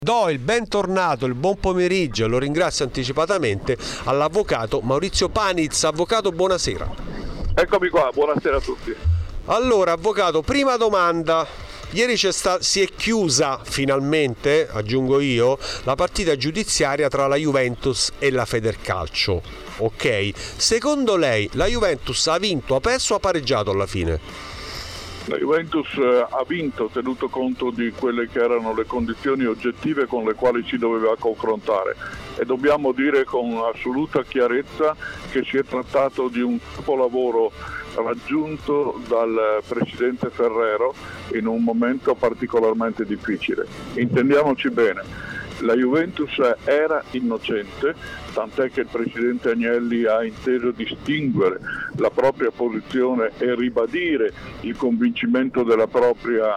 Do il bentornato, il buon pomeriggio, lo ringrazio anticipatamente all'avvocato Maurizio Paniz. Avvocato, buonasera. Eccomi qua, buonasera a tutti. Allora, avvocato, prima domanda. Ieri si è chiusa finalmente, aggiungo io, la partita giudiziaria tra la Juventus e la Federcalcio. Ok, secondo lei la Juventus ha vinto, ha perso o ha pareggiato alla fine? La Juventus ha vinto tenuto conto di quelle che erano le condizioni oggettive con le quali si doveva confrontare e dobbiamo dire con assoluta chiarezza che si è trattato di un capolavoro raggiunto dal presidente Ferrero in un momento particolarmente difficile. Intendiamoci bene. La Juventus era innocente, tant'è che il presidente Agnelli ha inteso distinguere la propria posizione e ribadire il convincimento della propria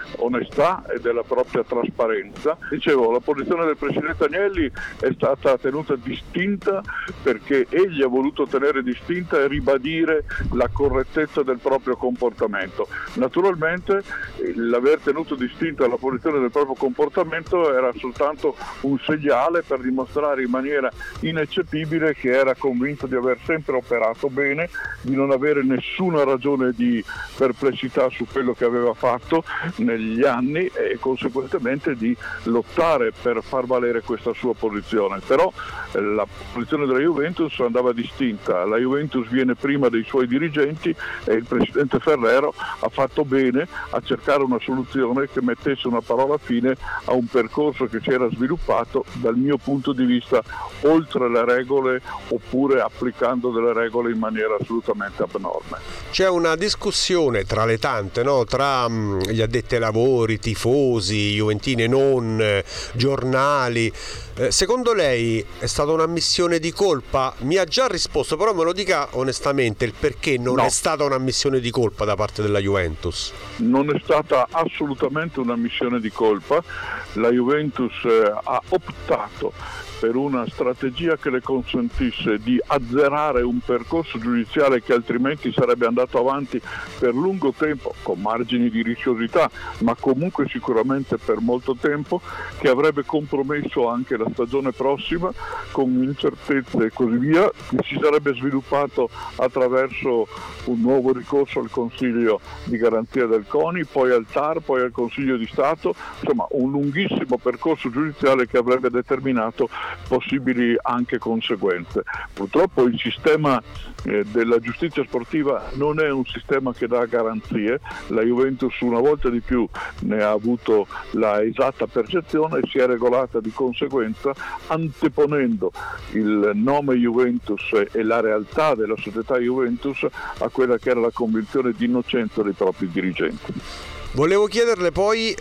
onestà e della propria trasparenza. Dicevo, la posizione del presidente Agnelli è stata tenuta distinta perché egli ha voluto tenere distinta e ribadire la correttezza del proprio comportamento. Naturalmente l'aver tenuto distinta la posizione del proprio comportamento era soltanto un segnale per dimostrare in maniera ineccepibile che era convinto di aver sempre operato bene, di non avere nessuna ragione di perplessità su quello che aveva fatto negli anni e conseguentemente di lottare per far valere questa sua posizione. Però la posizione della Juventus andava distinta. La Juventus viene prima dei suoi dirigenti e il presidente Ferrero ha fatto bene a cercare una soluzione che mettesse una parola fine a un percorso che si era sviluppato dal mio punto di vista oltre le regole oppure applicando delle regole in maniera assolutamente abnorme. C'è una discussione tra le tante, no? Tra gli addetti ai lavori, tifosi, juventini e non, giornali. Secondo lei è stata una ammissione di colpa? Mi ha già risposto, però me lo dica onestamente il perché non è stata un'ammissione di colpa da parte della Juventus. Non è stata assolutamente un'ammissione di colpa. La Juventus ha optato per una strategia che le consentisse di azzerare un percorso giudiziale che altrimenti sarebbe andato avanti per lungo tempo, con margini di rischiosità, ma comunque sicuramente per molto tempo, che avrebbe compromesso anche la stagione prossima con incertezze e così via, che si sarebbe sviluppato attraverso un nuovo ricorso al Consiglio di garanzia del CONI, poi al TAR, poi al Consiglio di Stato, insomma un lunghissimo percorso giudiziale che avrebbe determinato possibili anche conseguenze. Purtroppo il sistema della giustizia sportiva non è un sistema che dà garanzie. La Juventus una volta di più ne ha avuto la esatta percezione e si è regolata di conseguenza anteponendo il nome Juventus e la realtà della società Juventus a quella che era la convinzione di innocenza dei propri dirigenti. Volevo chiederle poi,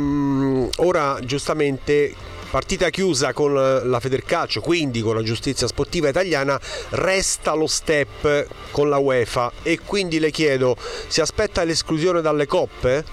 ora giustamente partita chiusa con la Federcalcio, quindi con la giustizia sportiva italiana, resta lo step con la UEFA e quindi le chiedo, si aspetta l'esclusione dalle coppe?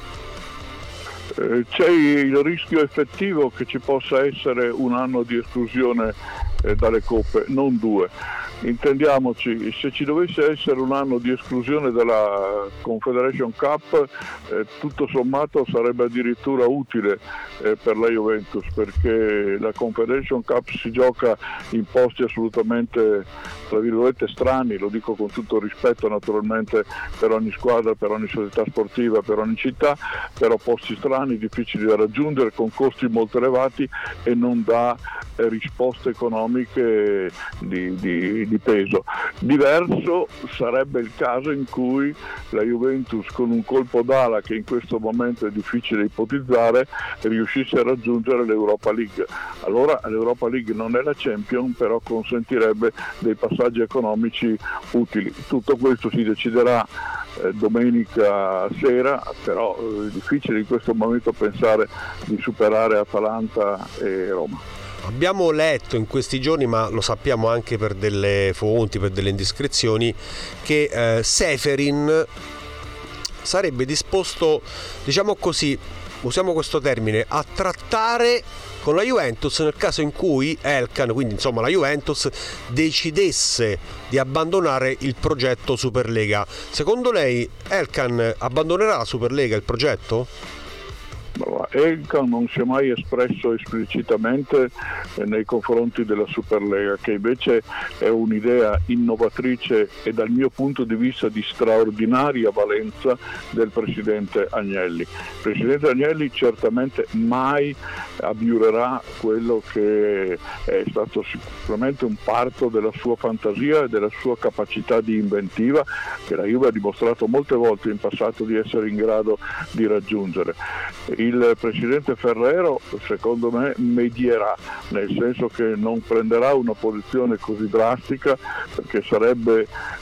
C'è il rischio effettivo che ci possa essere un anno di esclusione dalle coppe, non due. Intendiamoci, se ci dovesse essere un anno di esclusione dalla Confederation Cup, tutto sommato sarebbe addirittura utile per la Juventus, perché la Confederation Cup si gioca in posti assolutamente, tra virgolette, strani, lo dico con tutto il rispetto naturalmente per ogni squadra, per ogni società sportiva, per ogni città, però posti strani, difficili da raggiungere, con costi molto elevati e non dà risposte economiche di peso. Diverso sarebbe il caso in cui la Juventus, con un colpo d'ala che in questo momento è difficile ipotizzare, riuscisse a raggiungere l'Europa League. Allora l'Europa League non è la Champions, però consentirebbe dei passaggi economici utili. Tutto questo si deciderà domenica sera, però è difficile in questo momento pensare di superare Atalanta e Roma. Abbiamo letto in questi giorni, ma lo sappiamo anche per delle fonti, per delle indiscrezioni, che Ceferin sarebbe disposto, diciamo così, usiamo questo termine, a trattare con la Juventus nel caso in cui Elkann, quindi insomma la Juventus, decidesse di abbandonare il progetto Superlega. Secondo lei Elkann abbandonerà la Superlega, il progetto? Elkann non si è mai espresso esplicitamente nei confronti della Superlega, che invece è un'idea innovatrice e dal mio punto di vista di straordinaria valenza del Presidente Agnelli. Il Presidente Agnelli certamente mai abiurerà quello che è stato sicuramente un parto della sua fantasia e della sua capacità di inventiva, che la Juve ha dimostrato molte volte in passato di essere in grado di raggiungere. Il Presidente Ferrero, secondo me, medierà, nel senso che non prenderà una posizione così drastica, perché sarebbe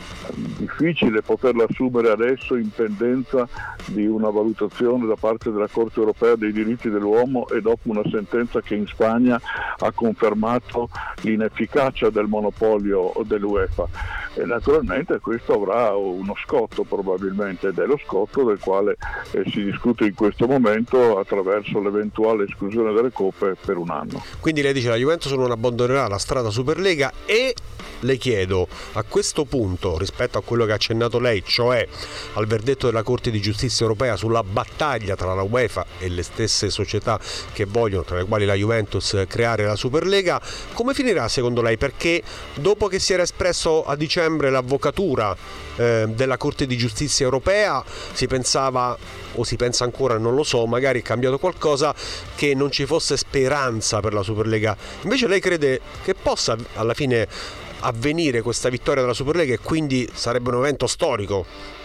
difficile poterla assumere adesso in pendenza di una valutazione da parte della Corte Europea dei diritti dell'uomo e dopo una sentenza che in Spagna ha confermato l'inefficacia del monopolio dell'UEFA. E naturalmente questo avrà uno scotto probabilmente, ed è lo scotto del quale si discute in questo momento attraverso l'eventuale esclusione delle coppe per un anno. Quindi lei dice la Juventus non abbandonerà la strada Superlega, e le chiedo a questo punto, rispetto a quello che ha accennato lei, cioè al verdetto della Corte di Giustizia Europea sulla battaglia tra la UEFA e le stesse società che vogliono, tra le quali la Juventus, creare la Superlega, come finirà secondo lei? Perché dopo che si era espresso a dicembre l'avvocatura della Corte di Giustizia Europea, si pensava, o si pensa ancora, non lo so, magari è cambiato qualcosa, che non ci fosse speranza per la Superlega. Invece lei crede che possa alla fine avvenire questa vittoria della Superlega e quindi sarebbe un evento storico?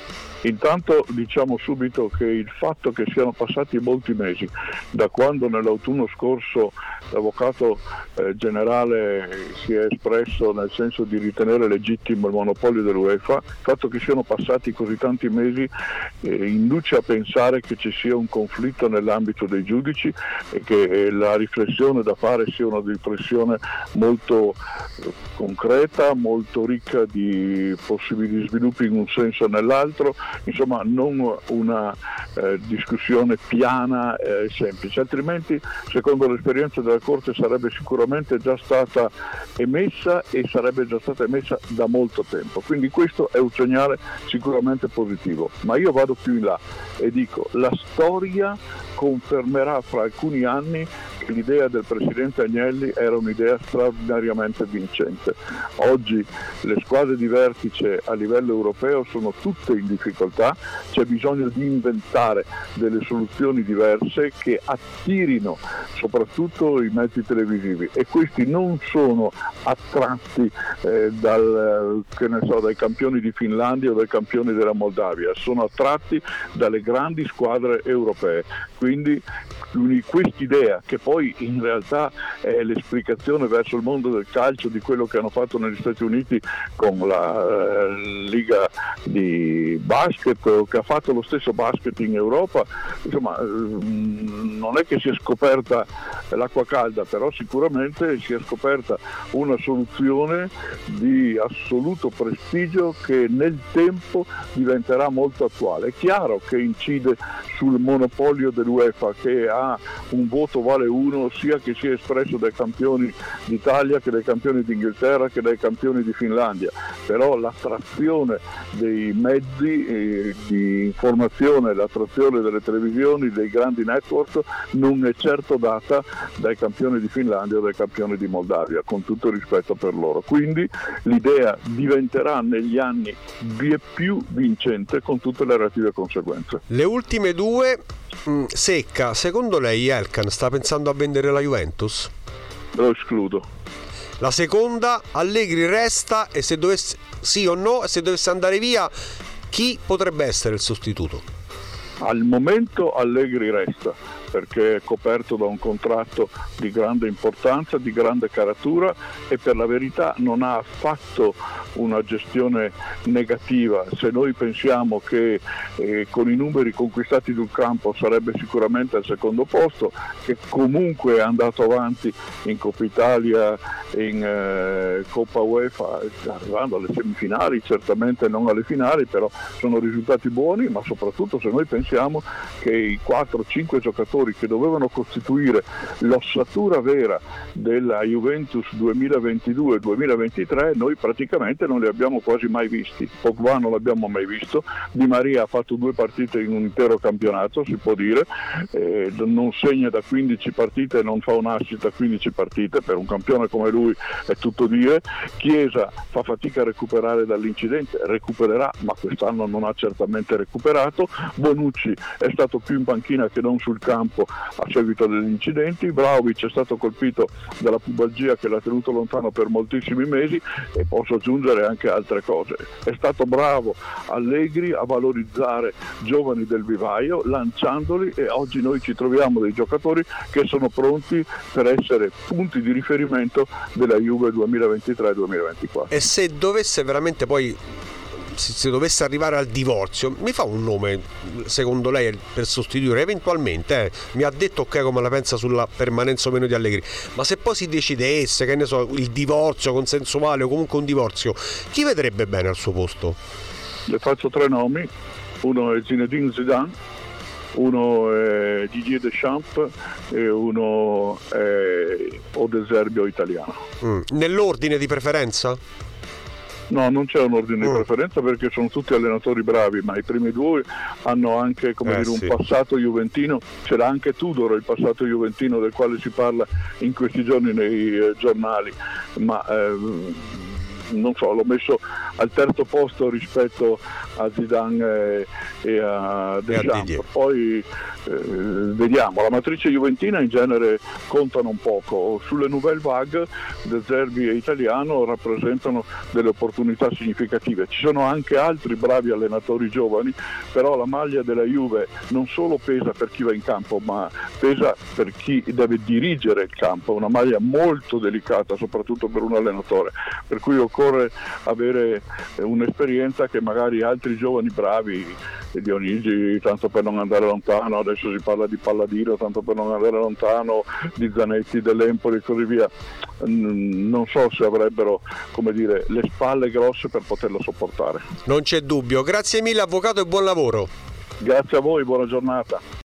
Intanto diciamo subito che il fatto che siano passati molti mesi da quando nell'autunno scorso l'avvocato generale si è espresso nel senso di ritenere legittimo il monopolio dell'UEFA, il fatto che siano passati così tanti mesi induce a pensare che ci sia un conflitto nell'ambito dei giudici e che la riflessione da fare sia una riflessione molto concreta, molto ricca di possibili sviluppi in un senso o nell'altro, insomma non una discussione piana e semplice, altrimenti secondo l'esperienza della Corte sarebbe sicuramente già stata emessa e sarebbe già stata emessa da molto tempo, quindi questo è un segnale sicuramente positivo. Ma io vado più in là e dico: la storia confermerà fra alcuni anni che l'idea del Presidente Agnelli era un'idea straordinariamente vincente. Oggi le squadre di vertice a livello europeo sono tutte in difficoltà, c'è bisogno di inventare delle soluzioni diverse che attirino soprattutto i mezzi televisivi, e questi non sono attratti dai campioni di Finlandia o dai campioni della Moldavia, sono attratti dalle grandi squadre europee. Quindi quest'idea, che poi in realtà è l'esplicazione verso il mondo del calcio di quello che hanno fatto negli Stati Uniti con la Liga di basket, o che ha fatto lo stesso basket in Europa, insomma non è che si è scoperta l'acqua calda, però sicuramente si è scoperta una soluzione di assoluto prestigio che nel tempo diventerà molto attuale. È chiaro che incide sul monopolio dell'UEFA, che ha un voto vale uno, sia che sia espresso dai campioni d'Italia che dai campioni d'Inghilterra che dai campioni di Finlandia, però l'attrazione dei mezzi di informazione, l'attrazione delle televisioni, dei grandi network non è certo data dai campioni di Finlandia o dai campioni di Moldavia, con tutto il rispetto per loro. Quindi l'idea diventerà negli anni più vincente, con tutte le relative conseguenze. Le ultime due, secca, secondo lei Elkann sta pensando a vendere la Juventus? Lo escludo. La seconda, Allegri resta, e se dovesse, sì o no, e se dovesse andare via, chi potrebbe essere il sostituto? Al momento Allegri resta, perché è coperto da un contratto di grande importanza, di grande caratura, e per la verità non ha affatto una gestione negativa. Se noi pensiamo che con i numeri conquistati sul campo sarebbe sicuramente al secondo posto, che comunque è andato avanti in Coppa Italia, in Coppa UEFA, arrivando alle semifinali, certamente non alle finali, però sono risultati buoni, ma soprattutto se noi pensiamo che i 4-5 giocatori giocatori che dovevano costituire l'ossatura vera della Juventus 2022-2023 noi praticamente non li abbiamo quasi mai visti. Pogba non l'abbiamo mai visto, Di Maria ha fatto 2 partite in un intero campionato, si può dire, non segna da 15 partite, non fa un assist da 15 partite, per un campione come lui è tutto dire. Chiesa fa fatica a recuperare dall'incidente, recupererà, ma quest'anno non ha certamente recuperato. Bonucci è stato più in panchina che non sul campo a seguito degli incidenti. Vlahovic è stato colpito dalla pubalgia che l'ha tenuto lontano per moltissimi mesi, e posso aggiungere anche altre cose. È stato bravo Allegri a valorizzare giovani del vivaio, lanciandoli, e oggi noi ci troviamo dei giocatori che sono pronti per essere punti di riferimento della Juve 2023-2024. E se dovesse veramente poi, se dovesse arrivare al divorzio, mi fa un nome secondo lei per sostituire eventualmente? Mi ha detto ok come la pensa sulla permanenza o meno di Allegri, ma se poi si decidesse, che ne so, il divorzio consensuale o comunque un divorzio, chi vedrebbe bene al suo posto? Le faccio 3 nomi: uno è Zinedine Zidane, uno è Didier Deschamps e uno è De Zerbi italiano. Nell'ordine di preferenza? No, non c'è un ordine di preferenza, perché sono tutti allenatori bravi, ma i primi 2 hanno anche un passato juventino. C'era anche Tudor, il passato juventino del quale si parla in questi giorni nei giornali, ma non so, l'ho messo al terzo posto rispetto a Zidane e a Deschamps. Poi vediamo, la matrice juventina in genere contano un poco. Sulle nouvelle vague De Zerbi e italiano rappresentano delle opportunità significative. Ci sono anche altri bravi allenatori giovani, però la maglia della Juve non solo pesa per chi va in campo, ma pesa per chi deve dirigere il campo. Una maglia molto delicata, soprattutto per un allenatore, per cui occorre avere un'esperienza che magari altri giovani bravi, Dionigi, tanto per non andare lontano, adesso si parla di Palladino, tanto per non andare lontano, di Zanetti, dell'Empoli e così via, non so se avrebbero, come dire, le spalle grosse per poterlo sopportare. Non c'è dubbio. Grazie mille avvocato e buon lavoro. Grazie a voi, buona giornata.